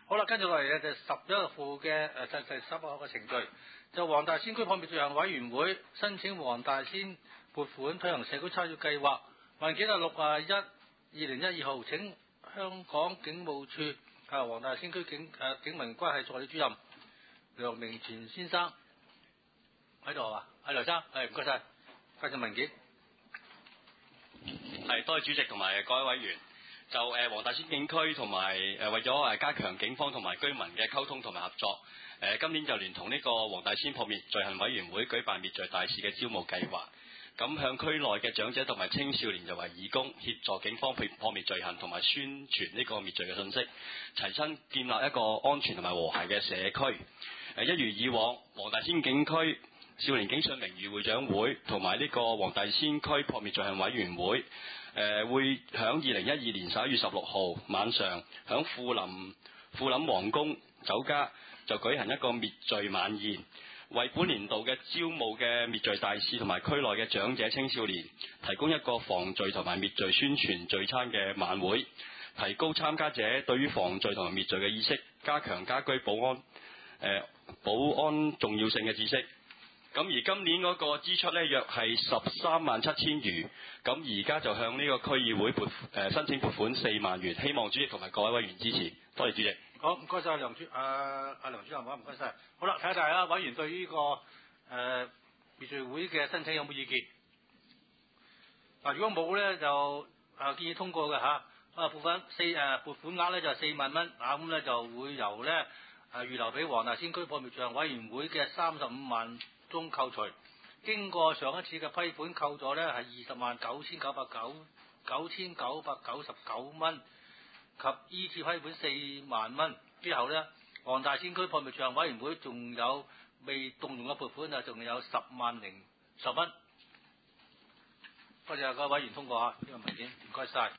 好啦，跟住落嚟咧就11號嘅第11號嘅程序，就黃大仙區撲滅罪行委員會申請黃大仙撥款推行社區參與計劃，文件係6/1/2012號，請香港警務處黃大仙區警民關係助理主任梁明全先生喺度啊，梁生，唔該晒，介紹文件。 係，多謝主席同埋各位委員。就黃大仙警區同埋為咗加強警方同埋居民嘅溝通同埋合作，今年就聯同呢個黃大仙撲滅罪行委員會舉辦滅罪大使嘅招募計劃。咁向區內嘅長者同埋青少年就為義工，協助警方撲滅罪行同埋宣傳呢個滅罪嘅信息，齊心建立一個安全同埋和諧嘅社區。一如以往，黃大仙警區少年警訊名譽會長會同埋呢個黃大仙區撲滅罪行委員會，會響2012年11月16號晚上響富林皇宮酒家就舉行一個滅罪晚宴，為本年度嘅招募嘅滅罪大使同埋區內嘅長者青少年提供一個防罪同埋滅罪宣傳聚餐嘅晚會，提高參加者對於防罪同埋滅罪嘅意識，加強家居保安重要性嘅知識。咁而今年嗰個支出呢，約係137000餘，咁而家就向呢個區議會申請撥款4萬元，希望主席同埋各位委員支持。多謝主席。 好，唔該晒梁主任，唔該晒。好啦，睇下委員對呢個滅罪會嘅申請有冇意見？如果冇咧，就建議通過嘅嚇。撥款額咧就4萬蚊，咁咧就會由咧預留俾黃大仙區撲滅罪行委員會嘅35萬中扣除，經過上一次嘅批款扣咗咧係20999999蚊，及依次批款4萬蚊之後咧，黃大仙區撲滅罪行委員會仲有未動用嘅撥款仲有10萬010蚊。多謝各位委員通過呢個文件，唔該晒。